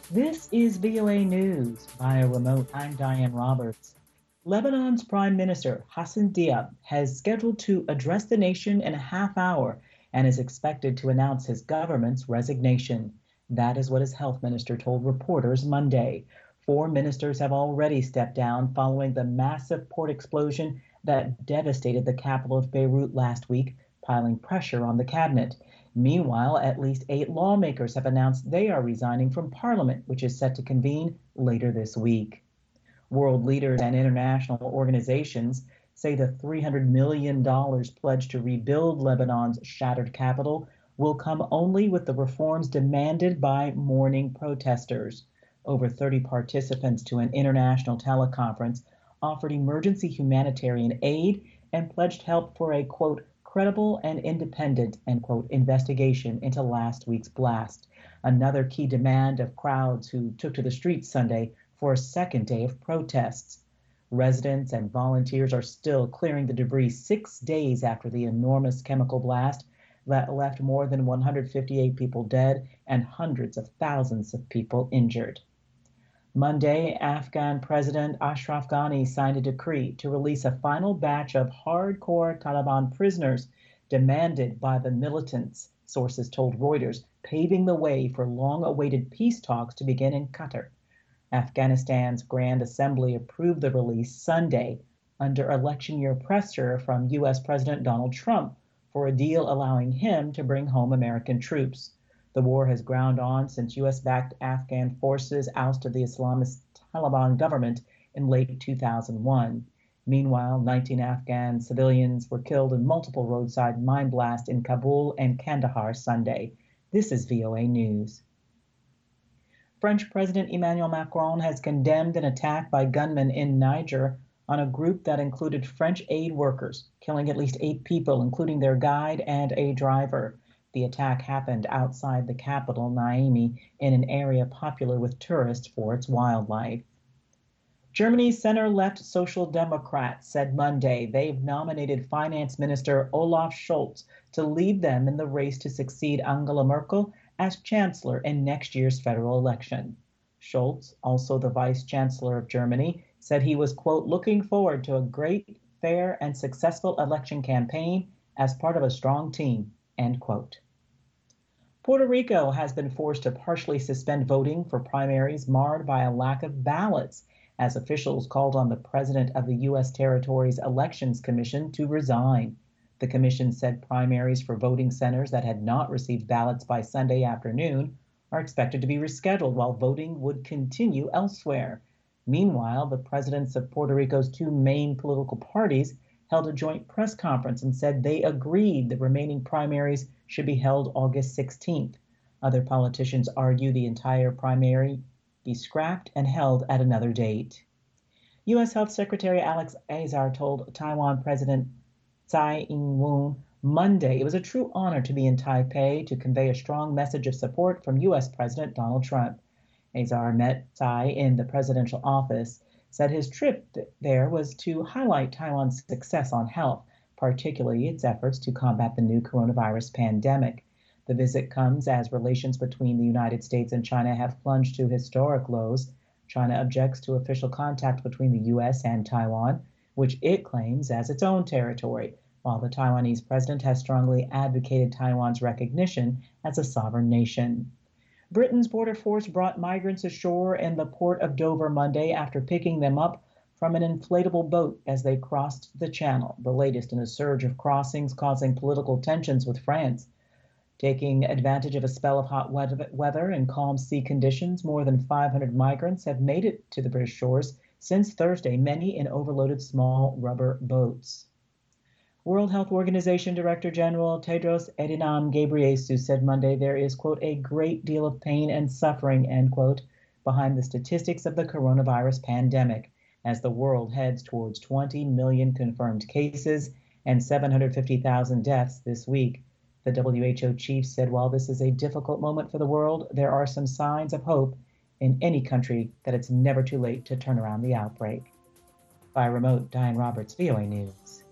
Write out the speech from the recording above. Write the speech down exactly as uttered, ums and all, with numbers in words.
This is V O A News via remote. I'm Diane Roberts. Lebanon's Prime Minister Hassan Diab has scheduled to address the nation in a half hour and is expected to announce his government's resignation. That is what his health minister told reporters Monday. Four ministers have already stepped down following the massive port explosion that devastated the capital of Beirut last week, piling pressure on the cabinet. Meanwhile, at least eight lawmakers have announced they are resigning from Parliament, which is set to convene later this week. World leaders and international organizations say the three hundred million dollars pledged to rebuild Lebanon's shattered capital will come only with the reforms demanded by mourning protesters. Over thirty participants to an international teleconference offered emergency humanitarian aid and pledged help for a, quote, credible and independent, end quote, investigation into last week's blast. Another key demand of crowds who took to the streets Sunday for a second day of protests. Residents and volunteers are still clearing the debris six days after the enormous chemical blast that left more than one hundred fifty-eight people dead and hundreds of thousands of people injured. Monday, Afghan President Ashraf Ghani signed a decree to release a final batch of hardcore Taliban prisoners demanded by the militants, sources told Reuters, paving the way for long-awaited peace talks to begin in Qatar. Afghanistan's Grand Assembly approved the release Sunday under election year pressure from U S President Donald Trump for a deal allowing him to bring home American troops. The war has ground on since U S-backed Afghan forces ousted the Islamist Taliban government in late two thousand one. Meanwhile, nineteen Afghan civilians were killed in multiple roadside mine blasts in Kabul and Kandahar Sunday. This is V O A News. French President Emmanuel Macron has condemned an attack by gunmen in Niger on a group that included French aid workers, killing at least eight people, including their guide and a driver. The attack happened outside the capital, Niamey, in an area popular with tourists for its wildlife. Germany's center-left Social Democrats said Monday they've nominated Finance Minister Olaf Scholz to lead them in the race to succeed Angela Merkel as chancellor in next year's federal election. Scholz, also the vice chancellor of Germany, said he was, quote, looking forward to a great, fair, and successful election campaign as part of a strong team. End quote. Puerto Rico has been forced to partially suspend voting for primaries marred by a lack of ballots, as officials called on the president of the U S territory's Elections Commission to resign. The commission said primaries for voting centers that had not received ballots by Sunday afternoon are expected to be rescheduled while voting would continue elsewhere. Meanwhile, the presidents of Puerto Rico's two main political parties held a joint press conference and said they agreed the remaining primaries should be held August sixteenth. Other politicians argue the entire primary be scrapped and held at another date. U S Health Secretary Alex Azar told Taiwan President Tsai Ing-wen Monday it was a true honor to be in Taipei to convey a strong message of support from U S President Donald Trump. Azar met Tsai in the presidential office, said his trip there was to highlight Taiwan's success on health, particularly its efforts to combat the new coronavirus pandemic. The visit comes as relations between the United States and China have plunged to historic lows. China objects to official contact between the U S and Taiwan, which it claims as its own territory, while the Taiwanese president has strongly advocated Taiwan's recognition as a sovereign nation. Britain's border force brought migrants ashore in the port of Dover Monday after picking them up from an inflatable boat as they crossed the channel, the latest in a surge of crossings causing political tensions with France. Taking advantage of a spell of hot weather and calm sea conditions, more than five hundred migrants have made it to the British shores since Thursday, many in overloaded small rubber boats. World Health Organization Director General Tedros Adhanom Ghebreyesus said Monday there is, quote, a great deal of pain and suffering, end quote, behind the statistics of the coronavirus pandemic as the world heads towards twenty million confirmed cases and seven hundred fifty thousand deaths this week. The W H O chief said while this is a difficult moment for the world, there are some signs of hope in any country that it's never too late to turn around the outbreak. By remote, Diane Roberts, V O A News.